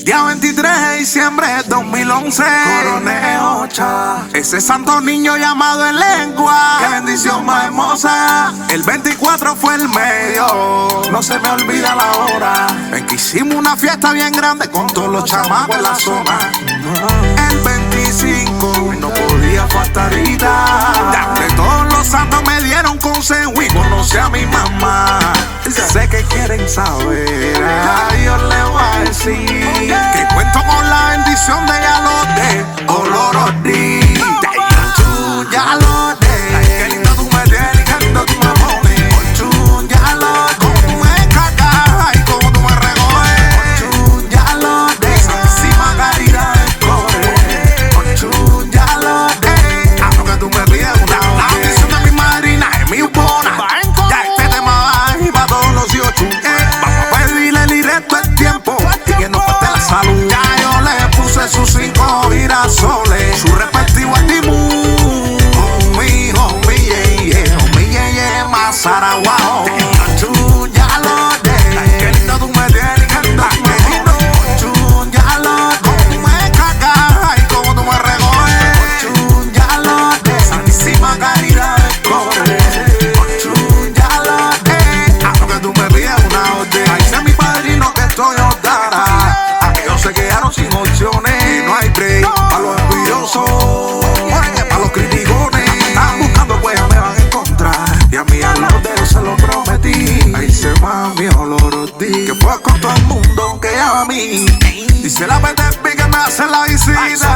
Día 23 de diciembre de 2011, coroné Ocha, ese santo niño llamado en lengua. Qué bendición más hermosa. El 24 fue el medio, no se me olvida la hora en que hicimos una fiesta bien grande con todos los chamacos en la zona. El 25 no podía faltar de todos los santos me dieron consejo y conocí a mi mamá. Sé que quieren saber, a Dios le voy a decir que cuento con la bendición de Yalote, Olorodi. Yalote, qué lindo tú me tienes, qué lindo tú me pones. Ochun Yalote, cómo me cagas y cómo tú me recoges. Ochun Yalote, santísima caridad del cobre. Ochun Yalote, a lo que tú me pides una orden. La bendición de mi madrina es mi upona. Ya este tema va y para todos los Ochun. Vamos a pedirle el directo el tiempo y que nos falte la salud. Ya yo le puse sus 5 girasoles, su respectivo estímulo. Saraguao, Ochun Yalote, qué lindo tú me tienes, qué lindo tú me pones. Ochun Yalote, cómo me cagas y cómo tú me recoges. Ochun Yalote, santísima caridad del cobre. Ochun Yalote, a lo que tú me pides una orden. Ahí sea mi padrino que estoy Otara. Aquellos se quedaron sin opciones, no hay break para los envidiosos, para los criticones. Están buscando pues me van a encontrar. Y a mí a los dedos se lo prometí. Ahí se mami Olorodi, que fue con todo el mundo que a mí. Dice la PTP que me hace la visita.